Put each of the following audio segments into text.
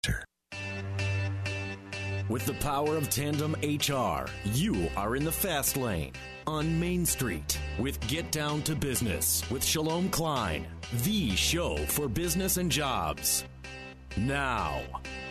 With the power of Tandem HR, you are in the fast lane on Main Street with Get Down to Business with Shalom Klein, the show for business and jobs. Now,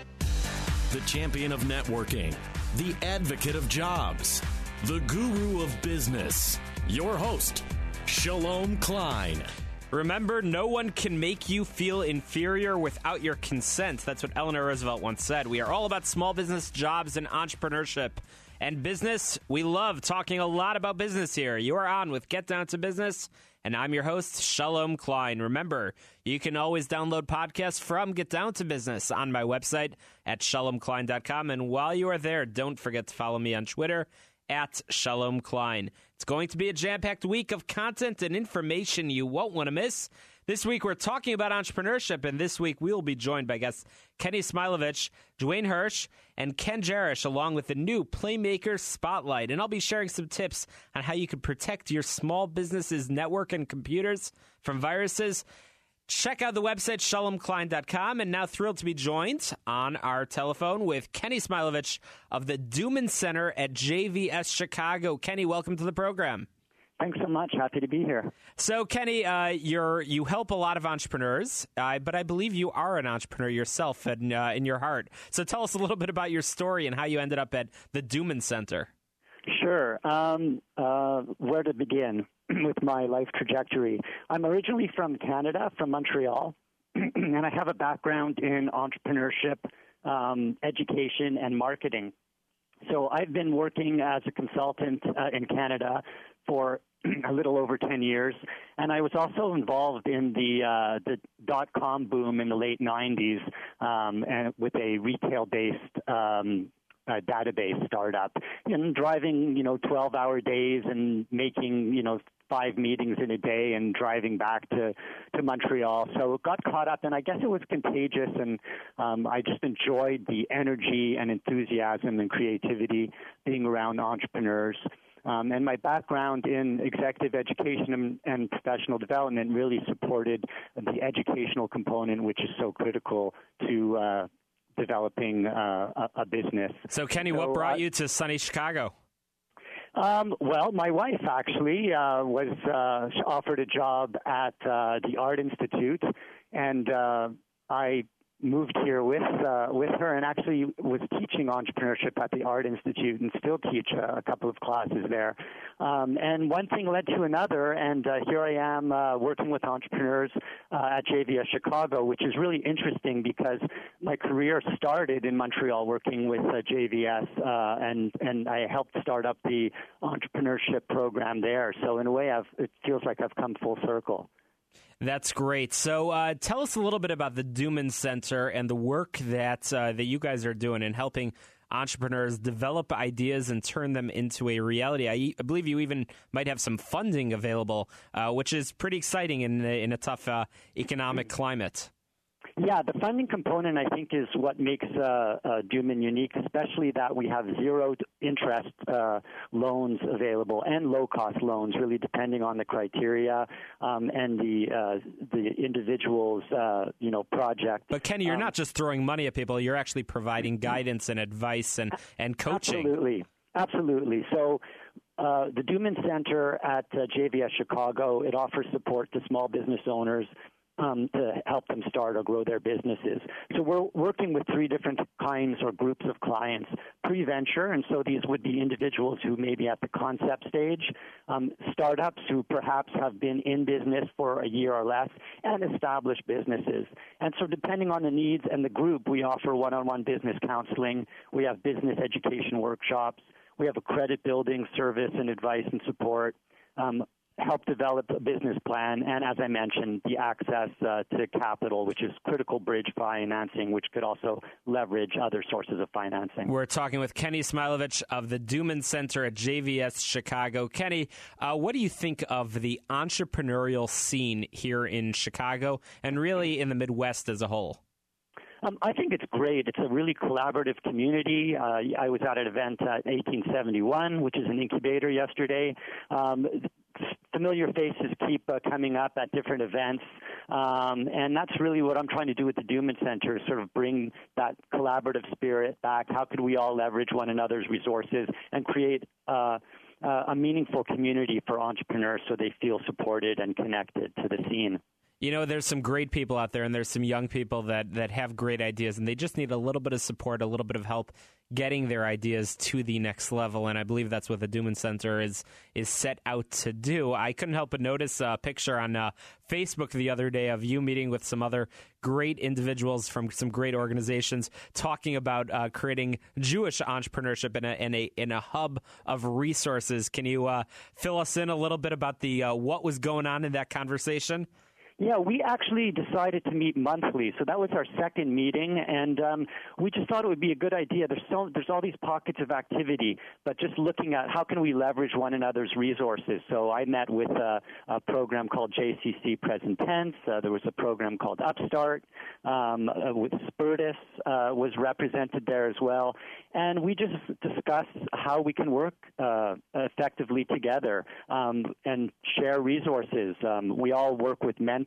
the champion of networking, the advocate of jobs, the guru of business, your host, Shalom Klein. Remember, no one can make you feel inferior without your consent. That's what Eleanor Roosevelt once said. We are all about small business, jobs, and entrepreneurship. And business, we love talking a lot about business here. You are on with Get Down to Business, and I'm your host, Shalom Klein. Remember, you can always download podcasts from Get Down to Business on my website at shalomklein.com. And while you are there, don't forget to follow me on Twitter at Shalom Klein. It's going to be a jam-packed week of content and information you won't want to miss. This week, we're talking about entrepreneurship, and this week, we will be joined by guests Kenny Smilovich, Dwayne Hirsch, and Ken Jarish, along with the new Playmaker Spotlight. And I'll be sharing some tips on how you can protect your small business's network and computers from viruses. Check out the website, shalomklein.com, and now thrilled to be joined on our telephone with Kenny Smilovich of the Duman Center at JVS Chicago. Kenny, welcome to the program. Thanks so much. Happy to be here. So, Kenny, you help a lot of entrepreneurs, but I believe you are an entrepreneur yourself in your heart. So tell us a little bit about your story and how you ended up at the Duman Center. Sure. Where to begin with my life trajectory? I'm originally from Canada, from Montreal, and I have a background in entrepreneurship, education, and marketing. So I've been working as a consultant in Canada for a little over 10 years, and I was also involved in the dot-com boom in the late 90s and with a retail-based database startup, and driving 12-hour days and making 5 meetings in a day and driving back to Montreal. So it got caught up, and I guess it was contagious, and I just enjoyed the energy and enthusiasm and creativity being around entrepreneurs. And my background in executive education and professional development really supported the educational component, which is so critical to developing a business. So, Kenny, what brought you to sunny Chicago? Well, my wife actually was offered a job at the Art Institute, and I moved here with her, and actually was teaching entrepreneurship at the Art Institute and still teach a couple of classes there. And one thing led to another, and here I am working with entrepreneurs at JVS Chicago, which is really interesting because my career started in Montreal working with JVS, and I helped start up the entrepreneurship program there. So in a way, it feels like I've come full circle. That's great. So tell us a little bit about the Duman Center and the work that you guys are doing in helping entrepreneurs develop ideas and turn them into a reality. I believe you even might have some funding available, which is pretty exciting in a tough economic climate. Yeah, the funding component, I think, is what makes Duman unique, especially that we have zero interest loans available and low-cost loans, really depending on the criteria and the individual's project. But Kenny, you're not just throwing money at people; you're actually providing guidance and advice and coaching. Absolutely. So the Duman Center at JVS Chicago, it offers support to small business owners to help them start or grow their businesses. So we're working with 3 different kinds or groups of clients. Pre-venture, and so these would be individuals who may be at the concept stage, startups who perhaps have been in business for a year or less, and established businesses. And so depending on the needs and the group, we offer one-on-one business counseling. We have business education workshops. We have a credit building service and advice and support. Help develop a business plan, and as I mentioned, the access to capital, which is critical bridge financing, which could also leverage other sources of financing. We're talking with Kenny Smilovich of the Duman Center at JVS Chicago. Kenny, what do you think of the entrepreneurial scene here in Chicago and really in the Midwest as a whole? I think it's great. It's a really collaborative community. I was at an event at 1871, which is an incubator yesterday. familiar faces keep coming up at different events, and that's really what I'm trying to do with the Duman Center, is sort of bring that collaborative spirit back. How could we all leverage one another's resources and create a meaningful community for entrepreneurs so they feel supported and connected to the scene? You know, there's some great people out there, and there's some young people that have great ideas, and they just need a little bit of support, a little bit of help getting their ideas to the next level, and I believe that's what the Duman Center is set out to do. I couldn't help but notice a picture on Facebook the other day of you meeting with some other great individuals from some great organizations talking about creating Jewish entrepreneurship in a hub of resources. Can you fill us in a little bit about the what was going on in that conversation? Yeah, we actually decided to meet monthly, so that was our second meeting, and we just thought it would be a good idea. There's all these pockets of activity, but just looking at how can we leverage one another's resources. So I met with a program called JCC Present Tense. There was a program called Upstart with Spiritus was represented there as well, and we just discussed how we can work effectively together and share resources. We all work with mentors.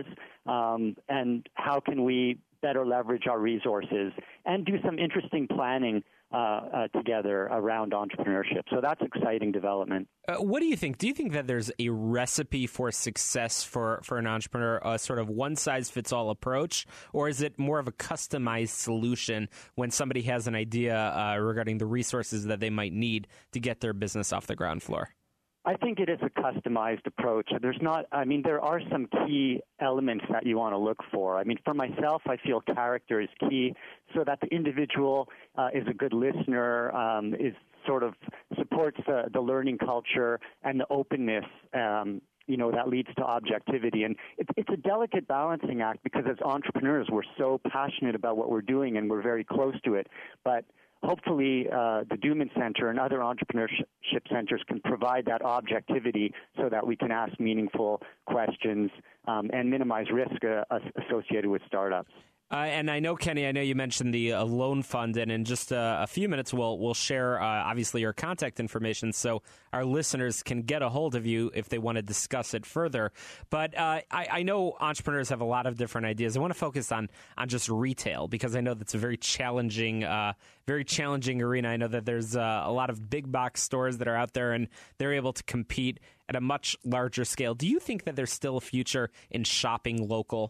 And how can we better leverage our resources and do some interesting planning together around entrepreneurship. So that's exciting development. What do you think? Do you think that there's a recipe for success for an entrepreneur, a sort of one-size-fits-all approach, or is it more of a customized solution when somebody has an idea regarding the resources that they might need to get their business off the ground floor? I think it is a customized approach. There are some key elements that you want to look for. I mean, for myself, I feel character is key, so that the individual is a good listener, is sort of supports the learning culture and the openness, that leads to objectivity. And it's a delicate balancing act because as entrepreneurs, we're so passionate about what we're doing and we're very close to it. But hopefully, the Duman Center and other entrepreneurship centers can provide that objectivity so that we can ask meaningful questions and minimize risk associated with startups. And I know, Kenny, you mentioned the loan fund, and in just a few minutes we'll share, obviously, your contact information so our listeners can get a hold of you if they want to discuss it further. But I know entrepreneurs have a lot of different ideas. I want to focus on just retail because I know that's a very challenging arena. I know that there's a lot of big box stores that are out there, and they're able to compete at a much larger scale. Do you think that there's still a future in shopping local?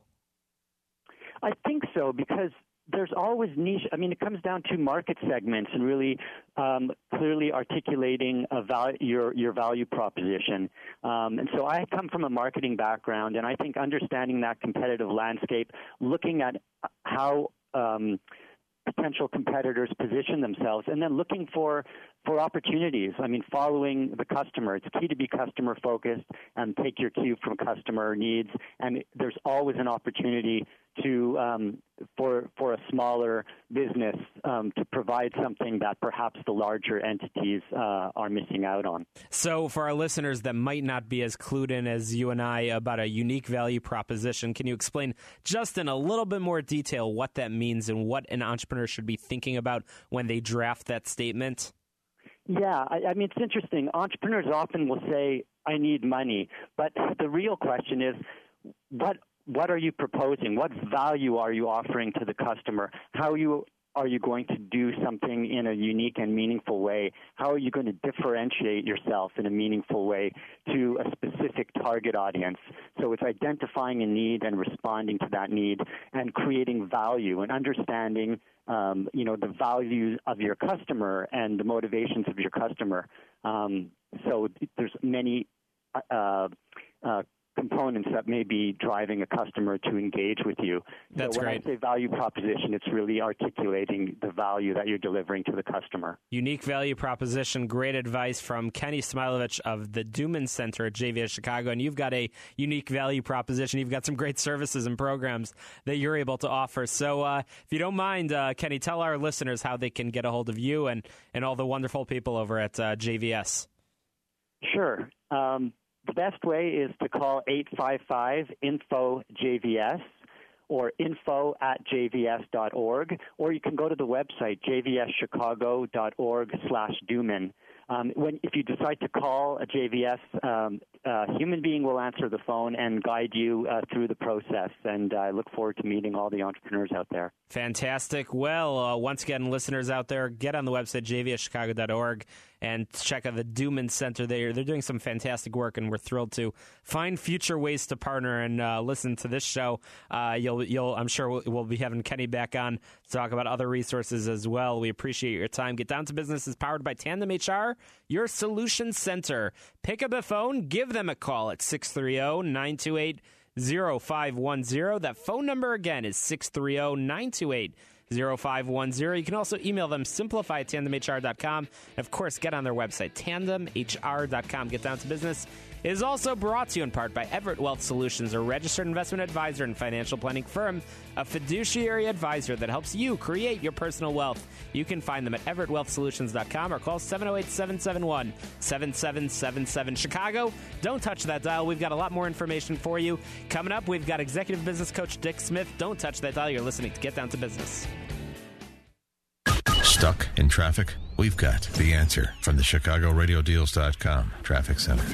I think so, because there's always niche. I mean, it comes down to market segments and really clearly articulating your value proposition. And so I come from a marketing background, and I think understanding that competitive landscape, looking at how potential competitors position themselves, and then looking for opportunities. I mean, following the customer. It's key to be customer focused and take your cue from customer needs. And there's always an opportunity to for a smaller business to provide something that perhaps the larger entities are missing out on. So for our listeners that might not be as clued in as you and I about a unique value proposition, can you explain just in a little bit more detail what that means and what an entrepreneur should be thinking about when they draft that statement? Yeah, I mean, it's interesting. Entrepreneurs often will say, I need money. But the real question is, what are you proposing? What value are you offering to the customer? How are you going to do something in a unique and meaningful way? How are you going to differentiate yourself in a meaningful way to a specific target audience? So it's identifying a need and responding to that need and creating value and understanding the value of your customer and the motivations of your customer. So there's many components that may be driving a customer to engage with you. That's great. When I say value proposition, it's really articulating the value that you're delivering to the customer. Unique value proposition. Great advice from Kenny Smilovich of the Duman Center at JVS Chicago. And you've got a unique value proposition. You've got some great services and programs that you're able to offer. So if you don't mind, Kenny, tell our listeners how they can get a hold of you and all the wonderful people over at JVS. Sure. The best way is to call 855-INFO-JVS or info@jvs.org, or you can go to the website, jvschicago.org/Duman. If you decide to call a JVS, a human being will answer the phone and guide you through the process. And I look forward to meeting all the entrepreneurs out there. Fantastic. Well, once again, listeners out there, get on the website, jvschicago.org, and check out the Duman Center. They're doing some fantastic work, and we're thrilled to find future ways to partner and listen to this show. I'm sure we'll be having Kenny back on to talk about other resources as well. We appreciate your time. Get Down to Business is powered by Tandem HR, your solution center. Pick up a phone, give them a call at 630-928-0510. That phone number again is 630-928-0510. You can also email them, simplify@tandemhr.com. And of course, get on their website, tandemhr.com. Get Down to Business is also brought to you in part by Everett Wealth Solutions, a registered investment advisor and financial planning firm, a fiduciary advisor that helps you create your personal wealth. You can find them at everettwealthsolutions.com or call 708-771-7777. Chicago, don't touch that dial. We've got a lot more information for you. Coming up, we've got executive business coach Dick Smith. Don't touch that dial. You're listening to Get Down to Business. Stuck in traffic? We've got the answer from the ChicagoRadioDeals.com Traffic Center.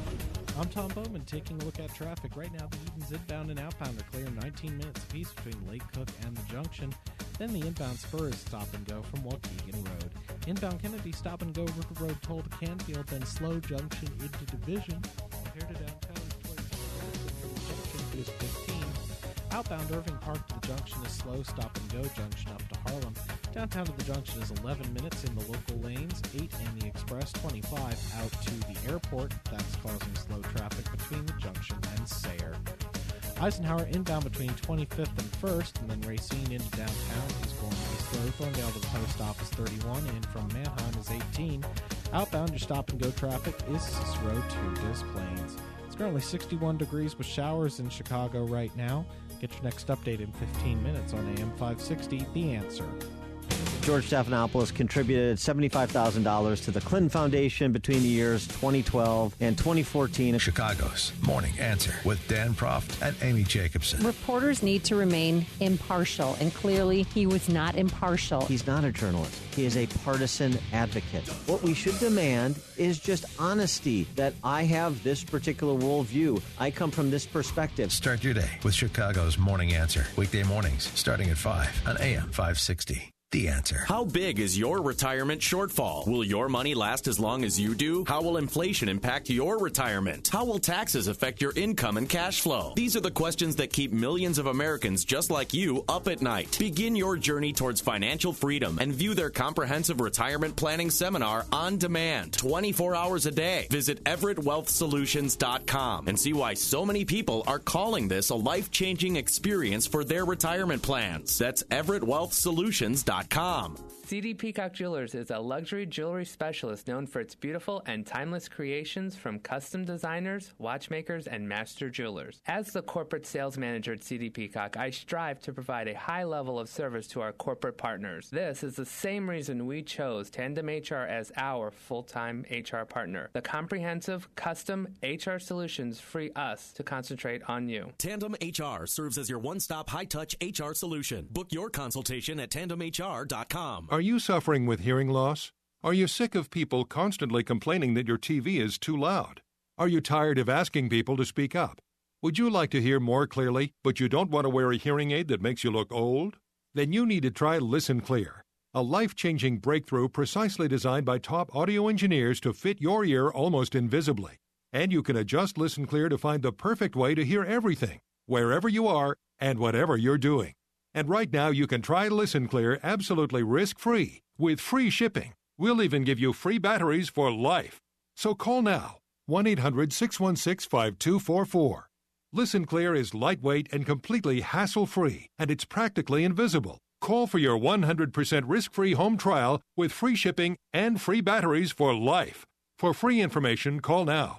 I'm Tom Bowman taking a look at traffic. Right now, the Edens inbound and outbound are clear 19 minutes apiece between Lake Cook and the junction. Then the inbound spur is stop and go from Waukegan Road. Inbound Kennedy stop and go River Road toll to Canfield, then slow junction into Division. Here to downtown towards the junction is 15. Outbound Irving Park to the junction is slow stop and go junction up to Harlem. Downtown to the junction is 11 minutes in the local lanes, 8 in the express, 25 out to the airport. That's causing slow traffic between the junction and Sayre. Eisenhower inbound between 25th and 1st, and then Racine into downtown is going to be slow. Thorndale to the post office 31, and from Manheim is 18. Outbound, your stop and go traffic is Cicero to Des Plaines. It's currently 61 degrees with showers in Chicago right now. Get your next update in 15 minutes on AM 560, The Answer. George Stephanopoulos contributed $75,000 to the Clinton Foundation between the years 2012 and 2014. Chicago's Morning Answer with Dan Proft and Amy Jacobson. Reporters need to remain impartial, and clearly he was not impartial. He's not a journalist. He is a partisan advocate. What we should demand is just honesty, that I have this particular worldview. I come from this perspective. Start your day with Chicago's Morning Answer. Weekday mornings starting at 5 on AM 560. The Answer. How big is your retirement shortfall? Will your money last as long as you do? How will inflation impact your retirement? How will taxes affect your income and cash flow? These are the questions that keep millions of Americans just like you up at night. Begin your journey towards financial freedom and view their comprehensive retirement planning seminar on demand, 24 hours a day. Visit EverettWealthSolutions.com and see why so many people are calling this a life-changing experience for their retirement plans. That's EverettWealthSolutions.com. CD Peacock Jewelers is a luxury jewelry specialist known for its beautiful and timeless creations from custom designers, watchmakers, and master jewelers. As the corporate sales manager at CD Peacock, I strive to provide a high level of service to our corporate partners. This is the same reason we chose Tandem HR as our full-time HR partner. The comprehensive, custom HR solutions free us to concentrate on you. Tandem HR serves as your one-stop high-touch HR solution. Book your consultation at tandemhr.com. Are you suffering with hearing loss? Are you sick of people constantly complaining that your TV is too loud? Are you tired of asking people to speak up? Would you like to hear more clearly, but you don't want to wear a hearing aid that makes you look old? Then you need to try Listen Clear, a life-changing breakthrough precisely designed by top audio engineers to fit your ear almost invisibly. And you can adjust Listen Clear to find the perfect way to hear everything, wherever you are and whatever you're doing. And right now, you can try Listen Clear absolutely risk-free with free shipping. We'll even give you free batteries for life. So call now, 1-800-616-5244. Listen Clear is lightweight and completely hassle-free, and it's practically invisible. Call for your 100% risk-free home trial with free shipping and free batteries for life. For free information, call now,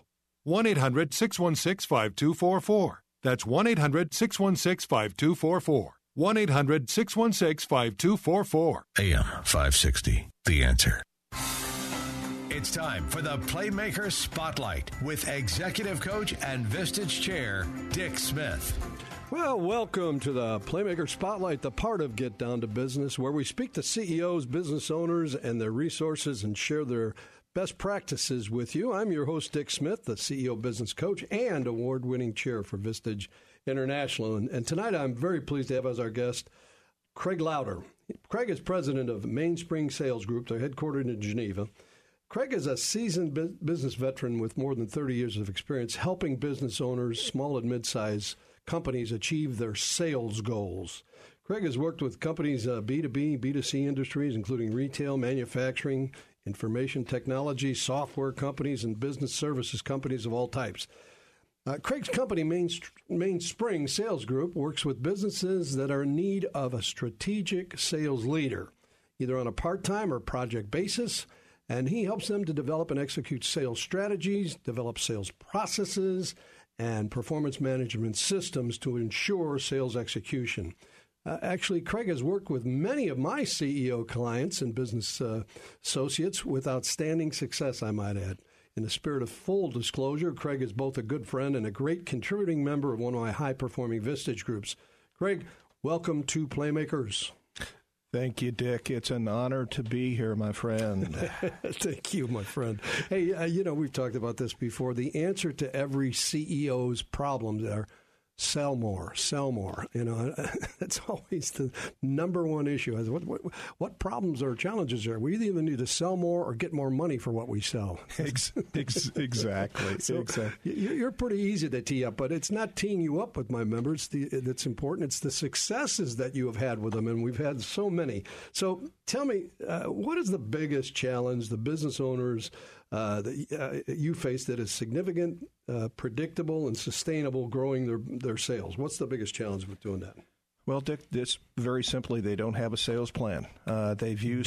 1-800-616-5244. That's 1-800-616-5244. 1-800-616-5244. AM 560, The Answer. It's time for the Playmaker Spotlight with Executive Coach and Vistage Chair, Dick Smith. Well, welcome to the Playmaker Spotlight, the part of Get Down to Business, where we speak to CEOs, business owners, and their resources and share their best practices with you. I'm your host, Dick Smith, the CEO Business Coach and award-winning chair for Vistage International. And tonight I'm very pleased to have as our guest Craig Lowder. Craig is president of Mainspring Sales Group. They're headquartered in Geneva. Craig is a seasoned business veteran with more than 30 years of experience helping business owners, small and mid-sized companies achieve their sales goals. Craig has worked with companies, B2B, B2C industries, including retail, manufacturing, information technology, software companies, and business services companies of all types. Craig's company, Mainspring Sales Group, works with businesses that are in need of a strategic sales leader, either on a part-time or project basis, and he helps them to develop and execute sales strategies, develop sales processes, and performance management systems to ensure sales execution. Actually, Craig has worked with many of my CEO clients and business associates with outstanding success, I might add. In the spirit of full disclosure, Craig is both a good friend and a great contributing member of one of my high-performing Vistage groups. Craig, welcome to Playmakers. Thank you, Dick. It's an honor to be here, my friend. Thank you, my friend. Hey, we've talked about this before. The answer to every CEO's problems are sell more, sell more. That's always the number one issue. What problems or challenges are? We either need to sell more or get more money for what we sell. Exactly. So exactly. You're pretty easy to tee up, but it's not teeing you up with my members that's important. It's the successes that you have had with them, and we've had so many. So tell me, what is the biggest challenge the business owners that you face that is significant, predictable, and sustainable growing their sales? What's the biggest challenge with doing that? Well, Dick, it's very simply they don't have a sales plan. They view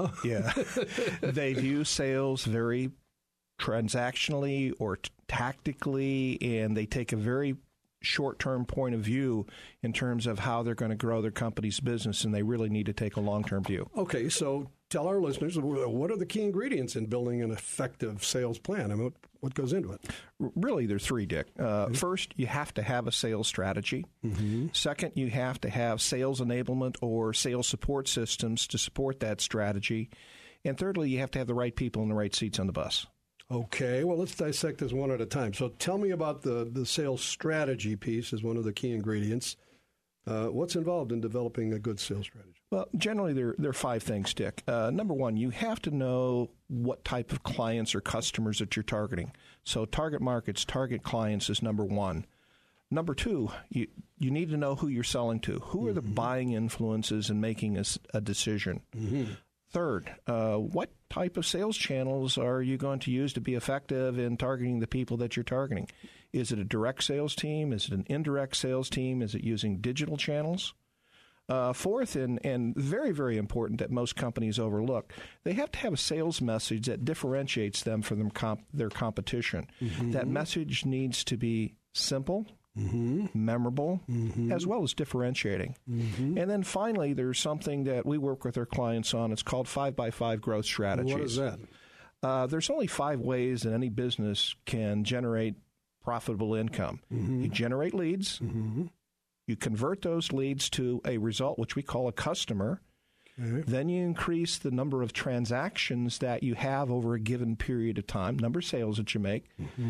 sales very transactionally or tactically, and they take a very short-term point of view in terms of how they're going to grow their company's business, and they really need to take a long-term view. Okay, so tell our listeners, what are the key ingredients in building an effective sales plan? I mean, what goes into it? Really, there's three, Dick. First, you have to have a sales strategy. Mm-hmm. Second, you have to have sales enablement or sales support systems to support that strategy. And thirdly, you have to have the right people in the right seats on the bus. Okay, well, let's dissect this one at a time. So tell me about the sales strategy piece as one of the key ingredients. What's involved in developing a good sales strategy? Well, generally, there are five things, Dick. Number one, you have to know what type of clients or customers that you're targeting. So target markets, target clients is number one. Number two, you need to know who you're selling to. Who are the buying influences in making a decision? Mm-hmm. Third, what type of sales channels are you going to use to be effective in targeting the people that you're targeting? Is it a direct sales team? Is it an indirect sales team? Is it using digital channels? Fourth, and very, very important that most companies overlook, they have to have a sales message that differentiates them from their competition. Mm-hmm. That message needs to be simple, memorable, as well as differentiating. Mm-hmm. And then finally, there's something that we work with our clients on. It's called 5x5 growth strategies. What is that? There's only 5 ways that any business can generate profitable income. Mm-hmm. You generate leads. Mm-hmm. You convert those leads to a result, which we call a customer. Okay. Then you increase the number of transactions that you have over a given period of time, number of sales that you make,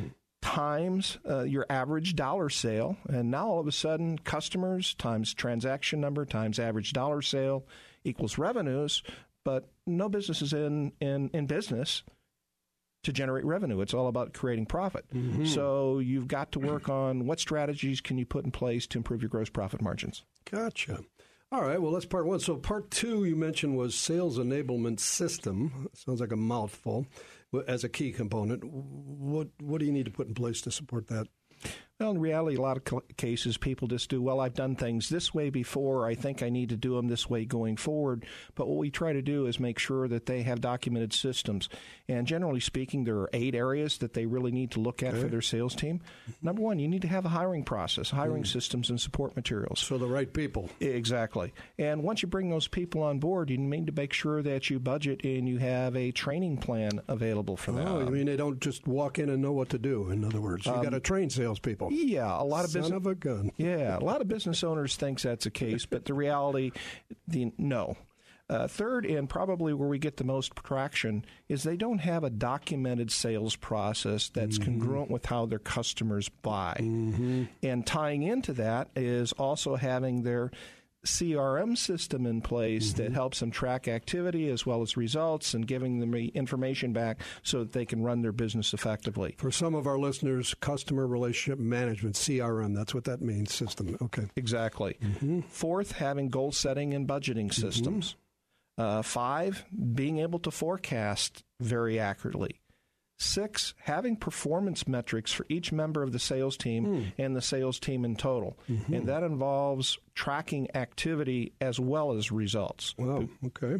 times your average dollar sale. And now all of a sudden, customers times transaction number times average dollar sale equals revenues. But no business is in business to generate revenue. It's all about creating profit. Mm-hmm. So you've got to work on what strategies can you put in place to improve your gross profit margins. Gotcha. All right, well, that's part one. So part two you mentioned was sales enablement system. Sounds like a mouthful. As a key component, what do you need to put in place to support that? Well, in reality, a lot of cases, people just do, well, I've done things this way before. I think I need to do them this way going forward. But what we try to do is make sure that they have documented systems. And generally speaking, there are 8 areas that they really need to look at for their sales team. Number one, you need to have a hiring process, hiring systems and support materials. For the right people. Exactly. And once you bring those people on board, you need to make sure that you budget and you have a training plan available for them. Oh, I mean, they don't just walk in and know what to do, in other words. You've got to train salespeople. people. Yeah, a lot of Son of a gun. Yeah, a lot of business owners think that's the case, but the reality, no. Third, and probably where we get the most traction, is they don't have a documented sales process that's congruent with how their customers buy. And tying into that is also having their CRM system in place that helps them track activity as well as results and giving them information back so that they can run their business effectively. For some of our listeners, customer relationship management, CRM, that's what that means, system. Okay. Exactly. Fourth, having goal setting and budgeting systems. 5, being able to forecast very accurately. 6, having performance metrics for each member of the sales team and the sales team in total. And that involves tracking activity as well as results. Wow, okay.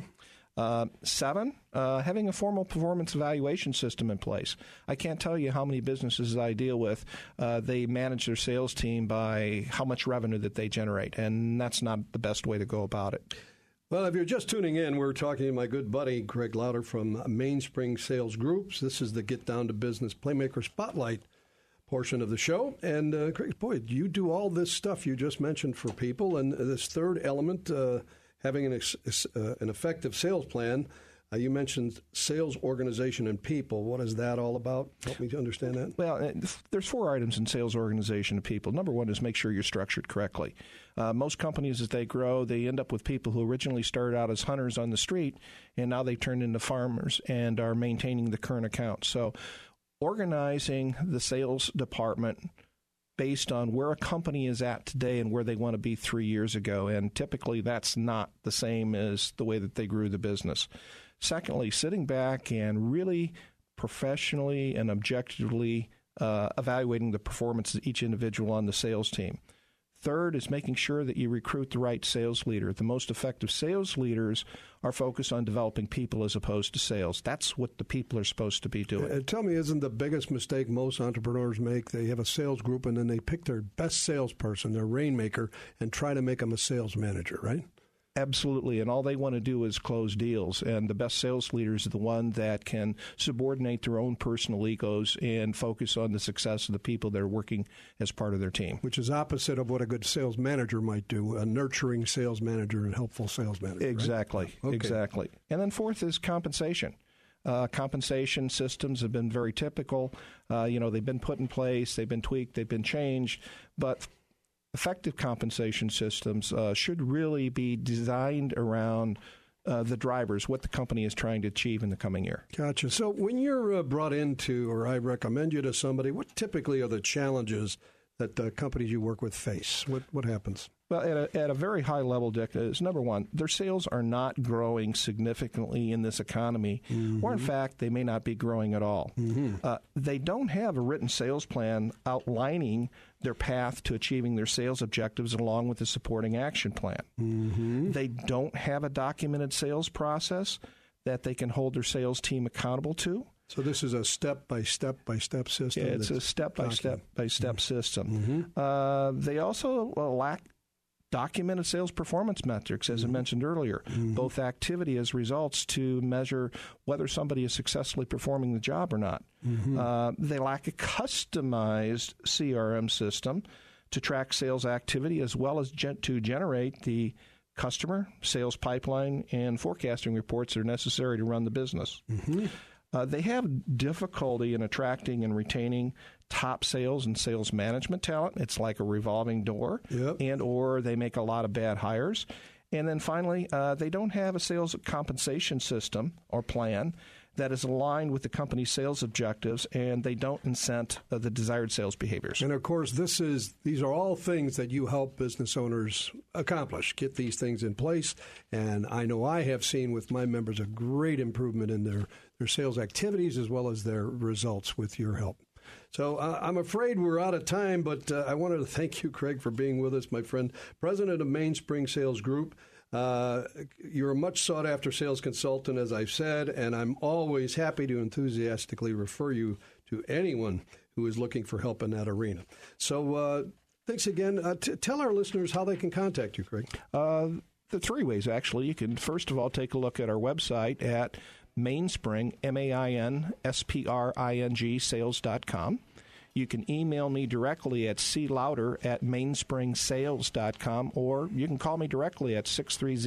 7, having a formal performance evaluation system in place. I can't tell you how many businesses I deal with, they manage their sales team by how much revenue that they generate, and that's not the best way to go about it. Well, if you're just tuning in, we're talking to my good buddy, Greg Lauder from Mainspring Sales Groups. This is the Get Down to Business Playmaker Spotlight portion of the show. And, Greg, boy, you do all this stuff you just mentioned for people. And this third element, having an effective sales plan, you mentioned sales organization and people. What is that all about? Help me to understand that. Well, there's 4 items in sales organization and people. Number 1 is make sure you're structured correctly. Most companies, as they grow, they end up with people who originally started out as hunters on the street, and now they turned into farmers and are maintaining the current account. So organizing the sales department based on where a company is at today and where they want to be 3 years ago, and typically that's not the same as the way that they grew the business. Secondly, sitting back and really professionally and objectively evaluating the performance of each individual on the sales team. Third is making sure that you recruit the right sales leader. The most effective sales leaders are focused on developing people as opposed to sales. That's what the people are supposed to be doing. Tell me, isn't the biggest mistake most entrepreneurs make, they have a sales group and then they pick their best salesperson, their rainmaker, and try to make them a sales manager, right? Absolutely, and all they want to do is close deals. And the best sales leaders are the one that can subordinate their own personal egos and focus on the success of the people that are working as part of their team. Which is opposite of what a good sales manager might do, a nurturing sales manager and helpful sales manager. Exactly, right? Okay. Exactly. And then fourth is compensation. Compensation systems have been very typical. They've been put in place, they've been tweaked, they've been changed, but effective compensation systems should really be designed around the drivers, what the company is trying to achieve in the coming year. Gotcha. So when you're brought into, or I recommend you to somebody, what typically are the challenges that companies you work with face? What happens? Well, at a very high level, Dick, is number one, their sales are not growing significantly in this economy, or in fact, they may not be growing at all. They don't have a written sales plan outlining their path to achieving their sales objectives along with the supporting action plan. They don't have a documented sales process that they can hold their sales team accountable to. So this is a step-by-step system? Yeah, it's a step-by-step system. They also lack documented sales performance metrics, as I mentioned earlier, both activity as results to measure whether somebody is successfully performing the job or not. They lack a customized CRM system to track sales activity as well as to generate the customer, sales pipeline, and forecasting reports that are necessary to run the business. They have difficulty in attracting and retaining top sales and sales management talent. It's like a revolving door, and or they make a lot of bad hires. And then finally, they don't have a sales compensation system or plan that is aligned with the company's sales objectives, and they don't incent the desired sales behaviors. And, of course, these are all things that you help business owners accomplish, get these things in place. And I know I have seen with my members a great improvement in their sales activities as well as their results with your help. So I'm afraid we're out of time, but I wanted to thank you, Craig, for being with us, my friend, president of Mainspring Sales Group. You're a much sought-after sales consultant, as I've said, and I'm always happy to enthusiastically refer you to anyone who is looking for help in that arena. So thanks again. Tell our listeners how they can contact you, Craig. The 3 ways, actually. You can, first of all, take a look at our website at Mainspring, MAINSPRING, sales.com. You can email me directly at clouder@mainspringsales.com, or you can call me directly at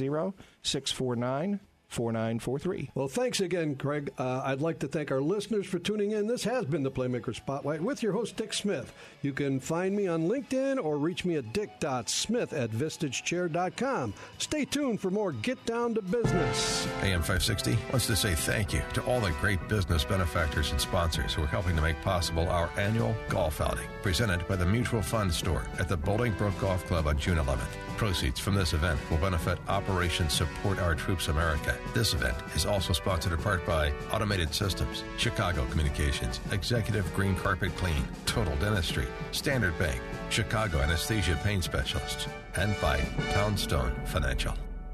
630-649-4943. Well, thanks again, Craig. I'd like to thank our listeners for tuning in. This has been the Playmaker Spotlight with your host, Dick Smith. You can find me on LinkedIn or reach me at dick.smith@vistagechair.com. Stay tuned for more Get Down to Business. AM 560 wants to say thank you to all the great business benefactors and sponsors who are helping to make possible our annual golf outing, presented by the Mutual Fund Store at the Bolingbrook Golf Club on June 11th. Proceeds from this event will benefit Operation Support Our Troops America. This event is also sponsored in part by Automated Systems, Chicago Communications, Executive Green Carpet Clean, Total Dentistry, Standard Bank, Chicago Anesthesia Pain Specialists, and by Townstone Financial.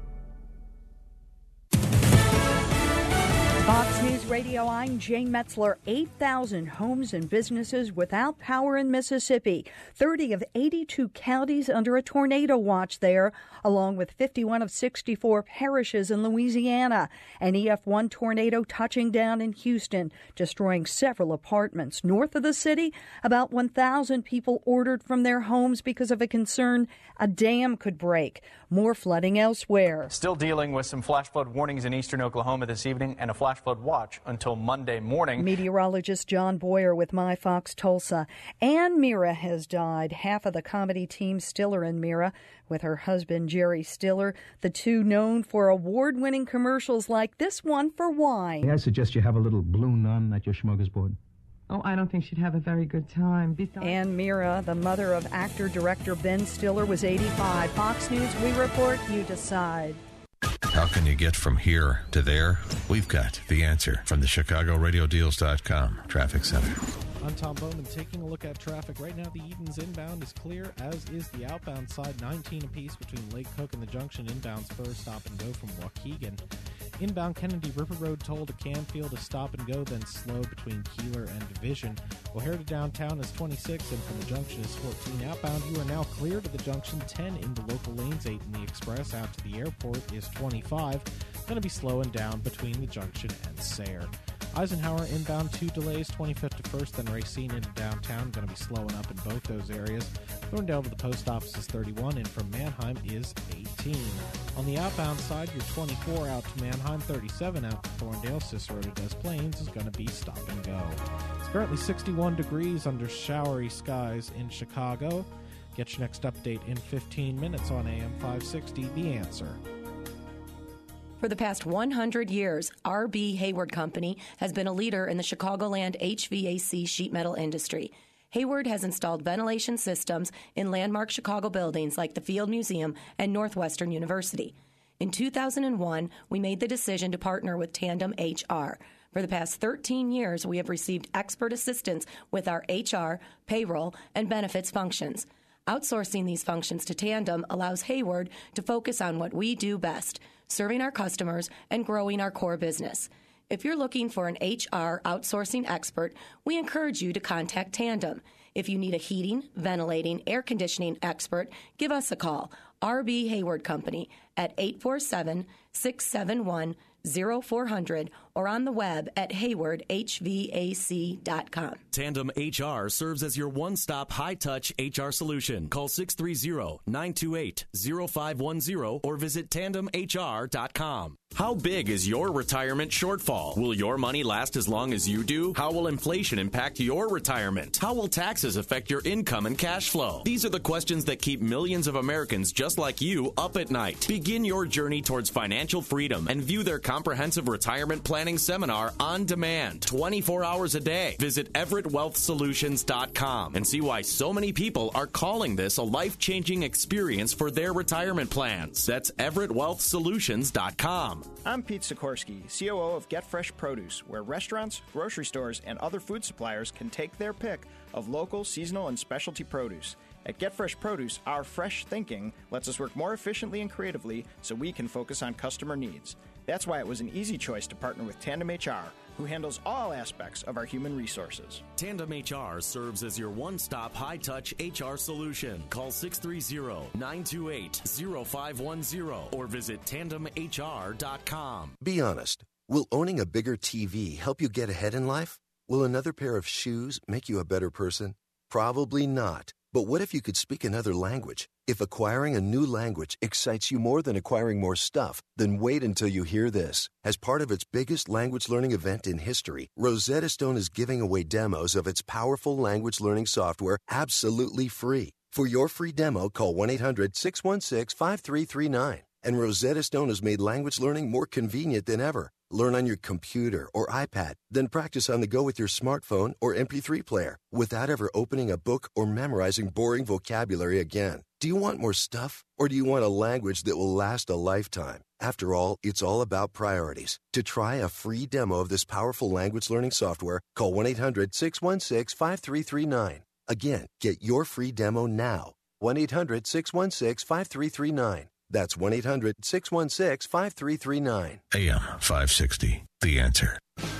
Fox News Radio, I'm Jane Metzler. 8,000 homes and businesses without power in Mississippi. 30 of 82 counties under a tornado watch there, along with 51 of 64 parishes in Louisiana. An EF1 tornado touching down in Houston, destroying several apartments. North of the city, about 1,000 people ordered from their homes because of a concern a dam could break. More flooding elsewhere. Still dealing with some flash flood warnings in eastern Oklahoma this evening and a flash flood watch until Monday morning. Meteorologist John Boyer with My Fox Tulsa. Ann Mira has died. Half of the comedy team Stiller and Mira, with her husband Jerry Stiller, the two known for award-winning commercials like this one for wine. I suggest you have a little Blue Nun at your smorgasbord. Oh, I don't think she'd have a very good time. Ann Mira, the mother of actor-director Ben Stiller, was 85. Fox News, we report, you decide. How can you get from here to there? We've got the answer from the ChicagoRadioDeals.com Traffic Center. I'm Tom Bowman taking a look at traffic. Right now, the Edens inbound is clear, as is the outbound side, 19 apiece between Lake Cook and the junction. Inbound Spurs stop and go from Waukegan. Inbound Kennedy River Road toll to Canfield is stop and go, then slow between Keeler and Division. O'Hare to downtown is 26, and from the junction is 14. Outbound, you are now clear to the junction, 10 in the local lanes, 8 in the express. Out to the airport is 25. Going to be slowing down between the junction and Sayre. Eisenhower inbound, 2 delays, 25th to 1st, then Racine into downtown. Going to be slowing up in both those areas. Thorndale to the post office is 31, and from Manheim is 18. On the outbound side, you're 24 out to Manheim, 37 out to Thorndale. Cicero to Des Plaines is going to be stop and go. It's currently 61 degrees under showery skies in Chicago. Get your next update in 15 minutes on AM 560, The Answer. For the past 100 years, R.B. Hayward Company has been a leader in the Chicagoland HVAC sheet metal industry. Hayward has installed ventilation systems in landmark Chicago buildings like the Field Museum and Northwestern University. In 2001, we made the decision to partner with Tandem HR. For the past 13 years, we have received expert assistance with our HR, payroll, and benefits functions. Outsourcing these functions to Tandem allows Hayward to focus on what we do best, serving our customers and growing our core business. If you're looking for an HR outsourcing expert, we encourage you to contact Tandem. If you need a heating, ventilating, air conditioning expert, give us a call. R.B. Hayward Company at 847-671-0400 or on the web at haywardhvac.com. Tandem HR serves as your one-stop high-touch HR solution. Call 630-928-0510 or visit tandemhr.com. How big is your retirement shortfall? Will your money last as long as you do? How will inflation impact your retirement? How will taxes affect your income and cash flow? These are the questions that keep millions of Americans just like you up at night. Begin your journey towards financial freedom and view their comprehensive retirement planning seminar on demand, 24 hours a day. Visit EverettWealthSolutions.com and see why so many people are calling this a life-changing experience for their retirement plans. That's EverettWealthSolutions.com. I'm Pete Sikorsky, COO of Get Fresh Produce, where restaurants, grocery stores, and other food suppliers can take their pick of local, seasonal, and specialty produce. At Get Fresh Produce, our fresh thinking lets us work more efficiently and creatively so we can focus on customer needs. That's why it was an easy choice to partner with Tandem HR, who handles all aspects of our human resources. Tandem HR serves as your one-stop high-touch HR solution. Call 630-928-0510 or visit tandemhr.com. Be honest. Will owning a bigger TV help you get ahead in life? Will another pair of shoes make you a better person? Probably not. But what if you could speak another language? If acquiring a new language excites you more than acquiring more stuff, then wait until you hear this. As part of its biggest language learning event in history, Rosetta Stone is giving away demos of its powerful language learning software absolutely free. For your free demo, call 1-800-616-5339. And Rosetta Stone has made language learning more convenient than ever. Learn on your computer or iPad, then practice on the go with your smartphone or MP3 player without ever opening a book or memorizing boring vocabulary again. Do you want more stuff, or do you want a language that will last a lifetime? After all, it's all about priorities. To try a free demo of this powerful language learning software, call 1-800-616-5339. Again, get your free demo now. 1-800-616-5339. That's 1-800-616-5339. AM 560, The Answer.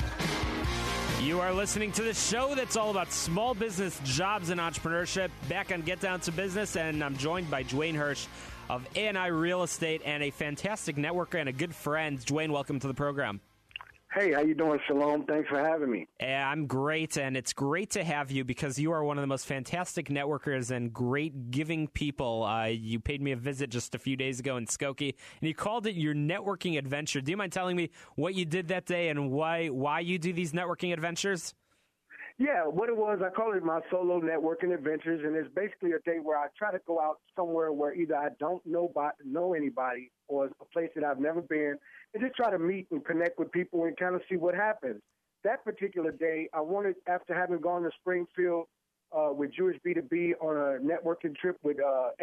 You are listening to the show that's all about small business, jobs, and entrepreneurship. Back on Get Down to Business, and I'm joined by Dwayne Hirsch of A&I Real Estate and a fantastic networker and a good friend. Dwayne, welcome to the program. Hey, how you doing, Shalom? Thanks for having me. I'm great, and it's great to have you because you are one of the most fantastic networkers and great giving people. You paid me a visit just a few days ago in Skokie, and you called it your networking adventure. Do you mind telling me what you did that day and why you do these networking adventures? Yeah, what it was, I call it my solo networking adventures, and it's basically a day where I try to go out somewhere where either I don't know anybody or a place that I've never been, and just try to meet and connect with people and kind of see what happens. That particular day, I wanted, after having gone to Springfield with Jewish B2B on a networking trip with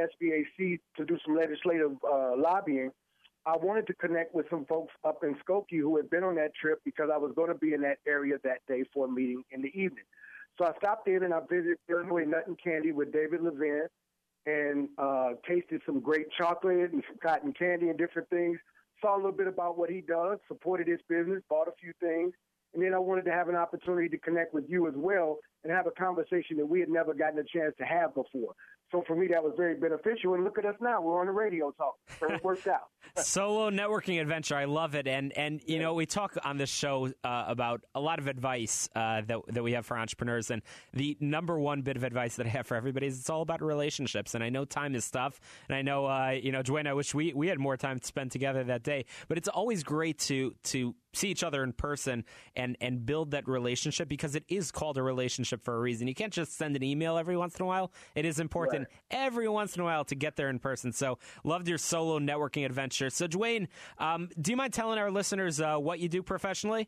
SBAC to do some legislative lobbying, I wanted to connect with some folks up in Skokie who had been on that trip because I was going to be in that area that day for a meeting in the evening. So I stopped in and I visited Illinois Nut and Candy with David Levin and tasted some great chocolate and some cotton candy and different things. Saw a little bit about what he does, supported his business, bought a few things. And then I wanted to have an opportunity to connect with you as well and have a conversation that we had never gotten a chance to have before. So for me, that was very beneficial. And look at us now. We're on the radio talk. So it worked out. Solo networking adventure. I love it. And you know, we talk on this show about a lot of advice that we have for entrepreneurs. And the number one bit of advice that I have for everybody is it's all about relationships. And I know time is tough. And I know, Dwayne, I wish we had more time to spend together that day. But it's always great to see each other in person and build that relationship because it is called a relationship for a reason. You can't just send an email every once in a while. It is important every once in a while to get there in person. So loved your solo networking adventure. So Dwayne, do you mind telling our listeners what you do professionally?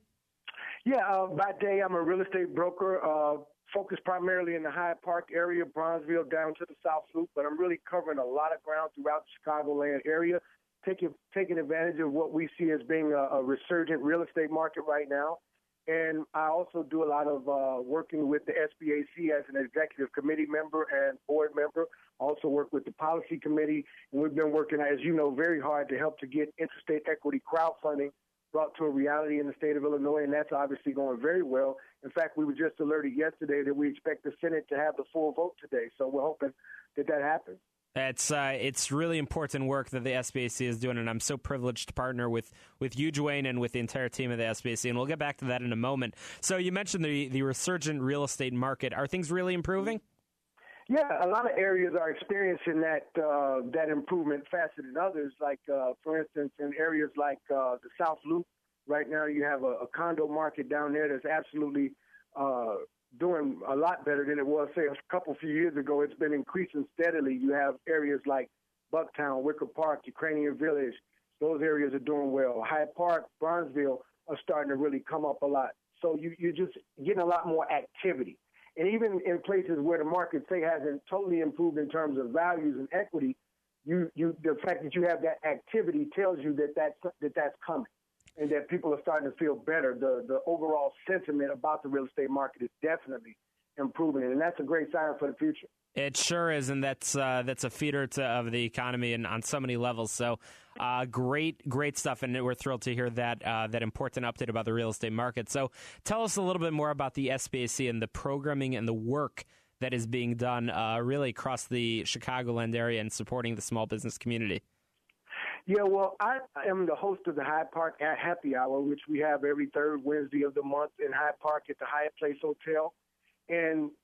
Yeah, by day I'm a real estate broker, focused primarily in the Hyde Park area, Bronzeville down to the South Loop, but I'm really covering a lot of ground throughout the Chicagoland area, taking advantage of what we see as being a resurgent real estate market right now. And I also do a lot of working with the SBAC as an executive committee member and board member. Also work with the policy committee. And we've been working, as you know, very hard to help to get interstate equity crowdfunding brought to a reality in the state of Illinois, and that's obviously going very well. In fact, we were just alerted yesterday that we expect the Senate to have the full vote today. So we're hoping that happens. It's really important work that the SBAC is doing, and I'm so privileged to partner with you, Dwayne, and with the entire team of the SBAC, and we'll get back to that in a moment. So you mentioned the resurgent real estate market. Are things really improving? Yeah, a lot of areas are experiencing that improvement faster than others. Like, for instance, in areas like the South Loop, right now you have a condo market down there that's absolutely doing a lot better than it was, say, a few years ago. It's been increasing steadily. You have areas like Bucktown, Wicker Park, Ukrainian Village. Those areas are doing well. Hyde Park, Bronzeville are starting to really come up a lot. So you're just getting a lot more activity. And even in places where the market, say, hasn't totally improved in terms of values and equity, the fact that you have that activity tells you that's coming. And that people are starting to feel better. The overall sentiment about the real estate market is definitely improving, and that's a great sign for the future. It sure is, and that's a feeder of the economy and on so many levels. So great stuff, and we're thrilled to hear that important update about the real estate market. So tell us a little bit more about the SBAC and the programming and the work that is being done really across the Chicagoland area and supporting the small business community. Yeah, well, I am the host of the Hyde Park at Happy Hour, which we have every third Wednesday of the month in Hyde Park at the Hyatt Place Hotel. And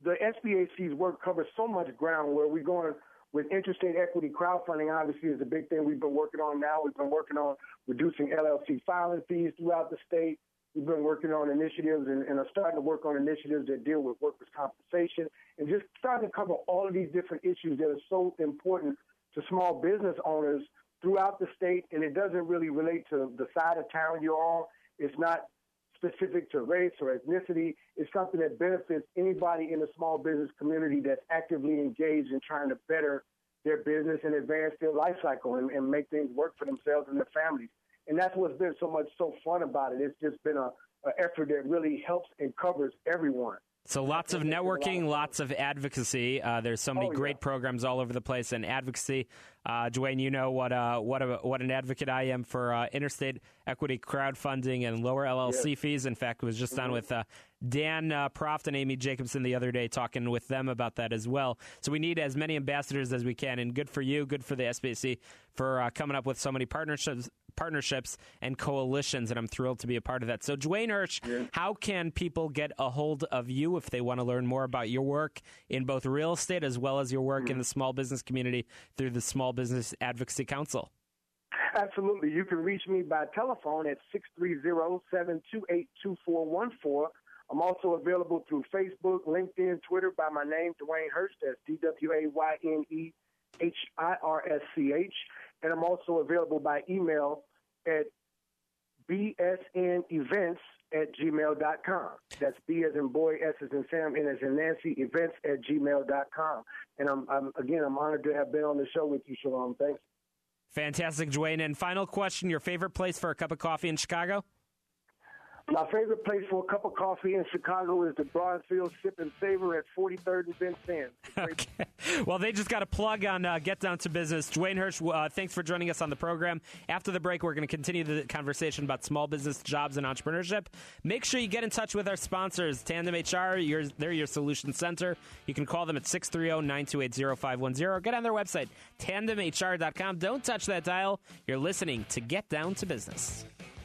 the SBAC's work covers so much ground where we're going with interstate equity crowdfunding. Obviously, is a big thing we've been working on now. We've been working on reducing LLC filing fees throughout the state. We've been working on initiatives and are starting to work on initiatives that deal with workers' compensation and just starting to cover all of these different issues that are so important to small business owners throughout the state. And it doesn't really relate to the side of town you're on. It's not specific to race or ethnicity. It's something that benefits anybody in the small business community that's actively engaged in trying to better their business and advance their life cycle and make things work for themselves and their families. And that's what's been so fun about it. It's just been an effort that really helps and covers everyone. So lots of networking, lots of advocacy. There's so many great programs all over the place, and advocacy. Dwayne, you know what an advocate I am for interstate equity crowdfunding and lower LLC fees. In fact, I was just on with Dan Proft and Amy Jacobson the other day talking with them about that as well. So we need as many ambassadors as we can, and good for you, good for the SBAC for coming up with so many partnerships and coalitions, and I'm thrilled to be a part of that. So, Dwayne Hirsch, how can people get a hold of you if they want to learn more about your work in both real estate as well as your work in the small business community through the Small Business Advocacy Council? Absolutely. You can reach me by telephone at 630-728-2414. I'm also available through Facebook, LinkedIn, Twitter by my name, Dwayne Hirsch. That's DWAYNEHIRSCH. And I'm also available by email at bsnevents@gmail.com. That's B as in boy, S as in Sam, N as in Nancy, events@gmail.com. And I'm honored to have been on the show with you, Shalom. Thanks. Fantastic, Dwayne. And final question, your favorite place for a cup of coffee in Chicago? My favorite place for a cup of coffee in Chicago is the Broadfield Sip and Savor at 43rd and Vince Sands. Okay. Well, they just got a plug on Get Down to Business. Dwayne Hirsch, thanks for joining us on the program. After the break, we're going to continue the conversation about small business, jobs, and entrepreneurship. Make sure you get in touch with our sponsors, Tandem HR. They're your solution center. You can call them at 630-928-0510 or get on their website, tandemhr.com. Don't touch that dial. You're listening to Get Down to Business.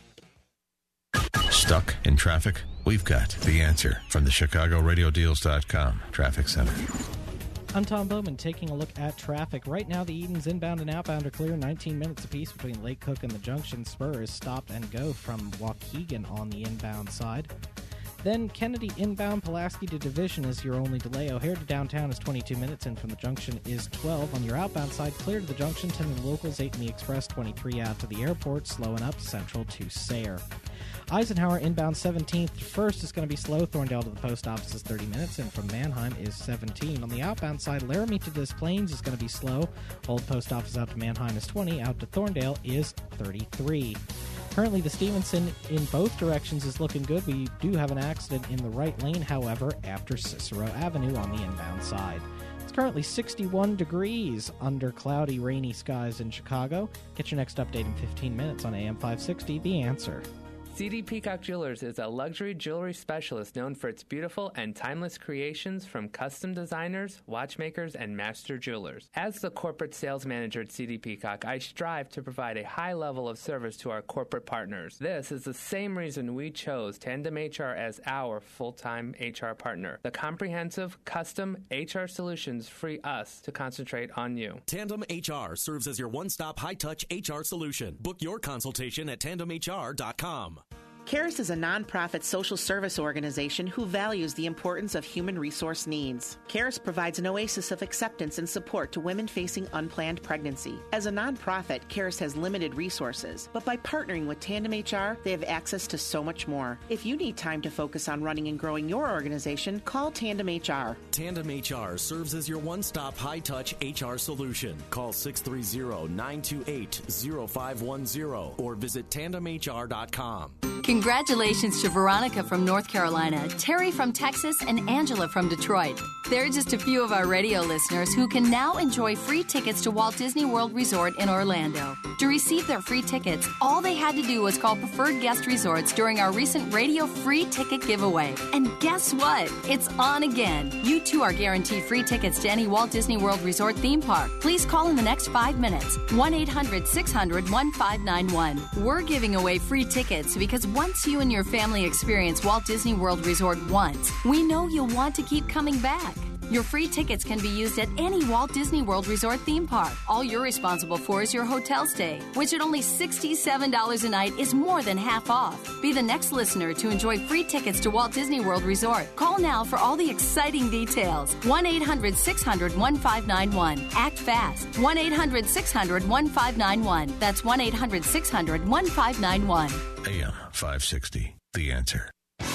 Stuck in traffic? We've got the answer from the ChicagoRadioDeals.com Traffic Center. I'm Tom Bowman taking a look at traffic. Right now, the Edens inbound and outbound are clear, 19 minutes apiece between Lake Cook and the Junction. Spur is stop and go from Waukegan on the inbound side. Then Kennedy inbound, Pulaski to Division is your only delay. O'Hare to downtown is 22 minutes, and from the Junction is 12. On your outbound side, clear to the Junction, 10 in the locals, 8 in the express, 23 out to the airport, slowing up Central to Sayre. Eisenhower inbound 17th. First is going to be slow. Thorndale to the post office is 30 minutes, and from Manheim is 17. On the outbound side, Laramie to Des Plaines is going to be slow. Old post office out to Manheim is 20. Out to Thorndale is 33. Currently, the Stevenson in both directions is looking good. We do have an accident in the right lane, however, after Cicero Avenue on the inbound side. It's currently 61 degrees under cloudy, rainy skies in Chicago. Get your next update in 15 minutes on AM 560, The Answer. C.D. Peacock Jewelers is a luxury jewelry specialist known for its beautiful and timeless creations from custom designers, watchmakers, and master jewelers. As the corporate sales manager at C.D. Peacock, I strive to provide a high level of service to our corporate partners. This is the same reason we chose Tandem HR as our full-time HR partner. The comprehensive, custom HR solutions free us to concentrate on you. Tandem HR serves as your one-stop high-touch HR solution. Book your consultation at tandemhr.com. CARES is a nonprofit social service organization who values the importance of human resource needs. CARES provides an oasis of acceptance and support to women facing unplanned pregnancy. As a nonprofit, CARES has limited resources, but by partnering with Tandem HR, they have access to so much more. If you need time to focus on running and growing your organization, call Tandem HR. Tandem HR serves as your one-stop high-touch HR solution. Call 630-928-0510 or visit tandemhr.com. Congratulations to Veronica from North Carolina, Terry from Texas, and Angela from Detroit. They're just a few of our radio listeners who can now enjoy free tickets to Walt Disney World Resort in Orlando. To receive their free tickets, all they had to do was call Preferred Guest Resorts during our recent radio free ticket giveaway. And guess what? It's on again. You too are guaranteed free tickets to any Walt Disney World Resort theme park. Please call in the next 5 minutes. 1-800-600-1591. We're giving away free tickets because one once you and your family experience Walt Disney World Resort once, we know you'll want to keep coming back. Your free tickets can be used at any Walt Disney World Resort theme park. All you're responsible for is your hotel stay, which at only $67 a night is more than half off. Be the next listener to enjoy free tickets to Walt Disney World Resort. Call now for all the exciting details. 1-800-600-1591. Act fast. 1-800-600-1591. That's 1-800-600-1591. AM 560, The Answer.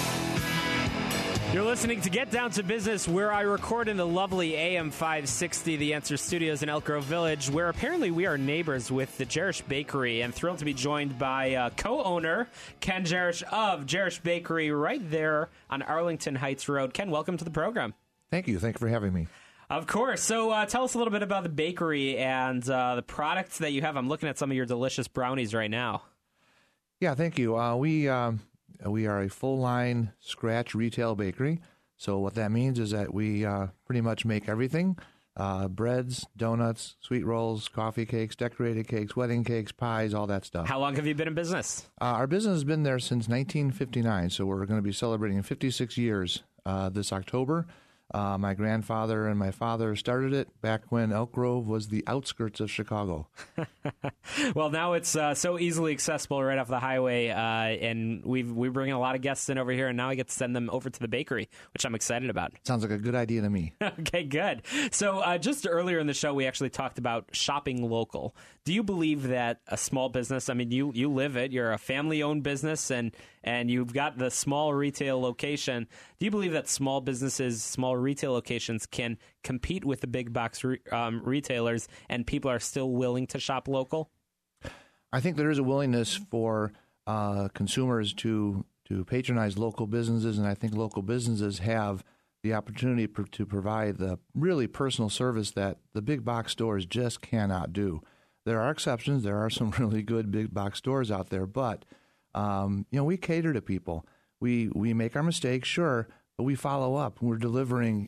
You're listening to Get Down to Business, where I record in the lovely AM 560 The Answer Studios in Elk Grove Village, where apparently we are neighbors with the Jerish Bakery. I'm thrilled to be joined by co-owner Ken Jerish of Jerish Bakery right there on Arlington Heights Road. Ken, welcome to the program. Thank you. Thank you for having me. Of course. So tell us a little bit about the bakery and the products that you have. I'm looking at some of your delicious brownies right now. Yeah, thank you. We are a full-line scratch retail bakery. So what that means is that we pretty much make everything, breads, donuts, sweet rolls, coffee cakes, decorated cakes, wedding cakes, pies, all that stuff. How long have you been in business? Our business has been there since 1959, so we're going to be celebrating 56 years this October. My grandfather and my father started it back when Elk Grove was the outskirts of Chicago. Well, now it's so easily accessible right off the highway, and we bring in a lot of guests in over here, and now I get to send them over to the bakery, which I'm excited about. Sounds like a good idea to me. Okay, good. So just earlier in the show, we actually talked about shopping local. Do you believe that a small business, I mean, you live it, you're a family-owned business, and you've got the small retail location. Do you believe that small businesses, small retail locations can compete with the big box retailers and people are still willing to shop local? I think there is a willingness for consumers to patronize local businesses, and I think local businesses have the opportunity to provide the really personal service that the big box stores just cannot do. There are exceptions. There are some really good big box stores out there, but we cater to people. We make our mistakes, sure, but we follow up. We're delivering,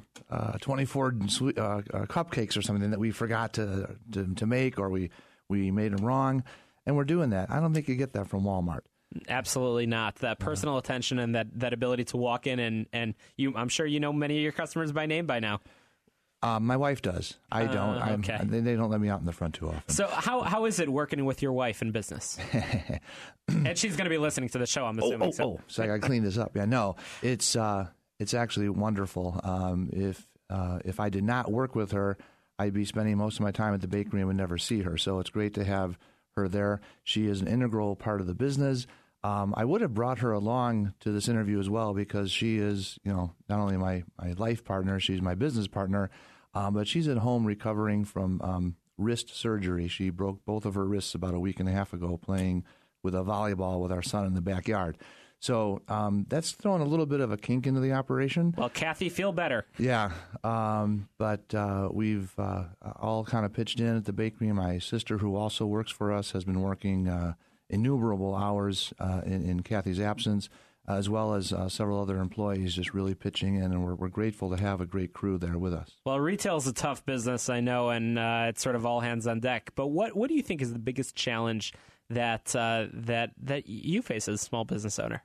24 cupcakes or something that we forgot to make, or we made them wrong, and we're doing that. I don't think you get that from Walmart. Absolutely not. That personal attention and that ability to walk in and I'm sure you know many of your customers by name by now. My wife does. I don't. Okay. They don't let me out in the front too often. So how is it working with your wife in business? And she's going to be listening to the show, I'm assuming. So I got to clean this up. Yeah, no, it's actually wonderful. If I did not work with her, I'd be spending most of my time at the bakery and would never see her. So it's great to have her there. She is an integral part of the business. I would have brought her along to this interview as well because she is, not only my life partner, she's my business partner, but she's at home recovering from wrist surgery. She broke both of her wrists about a week and a half ago playing with a volleyball with our son in the backyard. So that's throwing a little bit of a kink into the operation. Well, Kathy, feel better. Yeah, but we've all kind of pitched in at the bakery. My sister, who also works for us, has been working innumerable hours in Kathy's absence, as well as several other employees just really pitching in, and we're grateful to have a great crew there with us. Well, retail's a tough business, I know, and it's sort of all hands on deck. But what do you think is the biggest challenge that you face as a small business owner?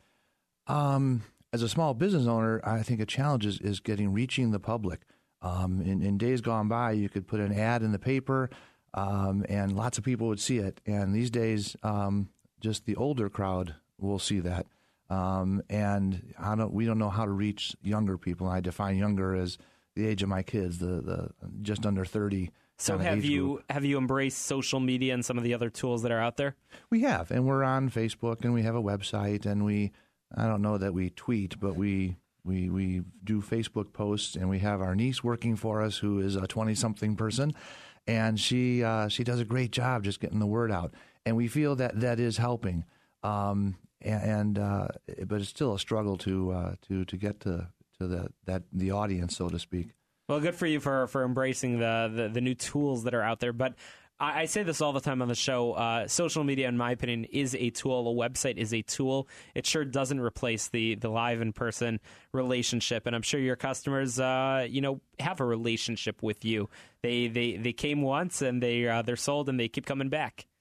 As a small business owner, I think a challenge is reaching the public. In days gone by, you could put an ad in the paper, and lots of people would see it. And these days, just the older crowd will see that. And we don't know how to reach younger people. I define younger as the age of my kids, the just under 30. So have you embraced social media and some of the other tools that are out there? We have, and we're on Facebook, and we have a website, and I don't know that we tweet, but we do Facebook posts, and we have our niece working for us who is a 20-something person, and she does a great job just getting the word out, and we feel that is helping. But it's still a struggle to get to the audience, so to speak. Well, good for you for embracing the new tools that are out there. But I say this all the time on the show. Social media, in my opinion, is a tool. A website is a tool. It sure doesn't replace the live in-person relationship. And I'm sure your customers, have a relationship with you. They came once and they're sold and they keep coming back.